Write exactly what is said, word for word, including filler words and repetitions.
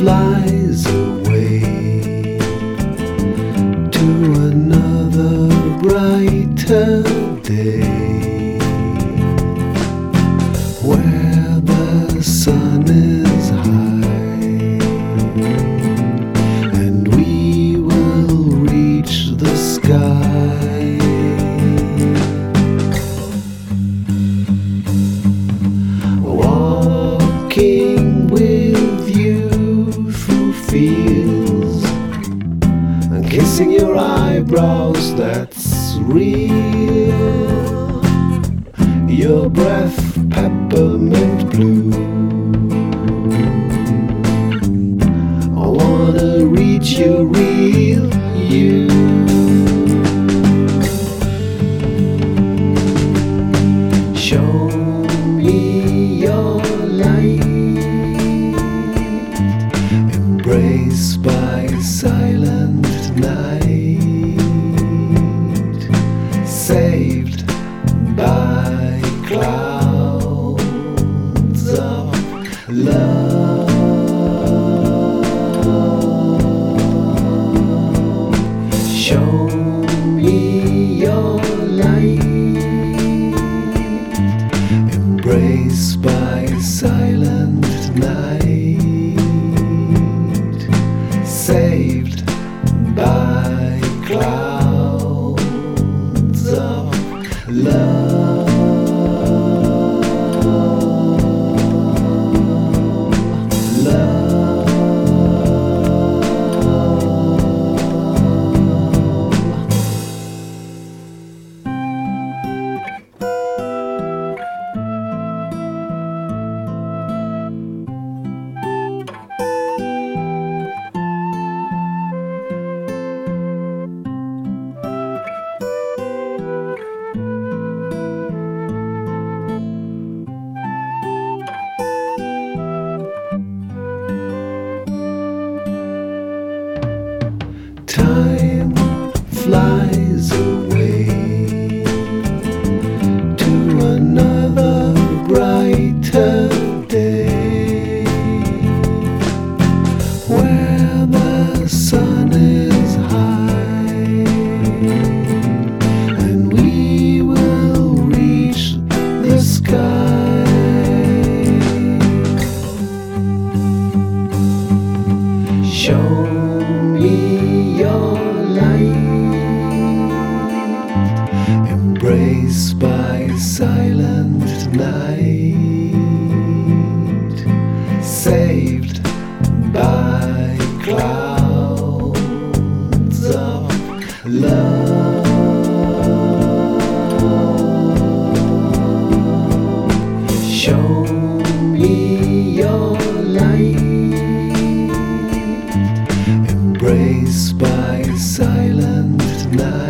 flies away to another brighter day, where the sun is high and we will reach the sky. Walking with you through fields and kissing your eyebrows, that's real. Your breath peppermint blue. I wanna reach your real you. Show me your light, embraced by silent night, saved by clouds of love. Show me your light, embraced by silent night, saved by clouds of love. Time flies away to another brighter day, where the sun is high and we will reach the sky. Show me your light, embraced by silent night, saved by clouds of love. Show me your light, embraced by silent night.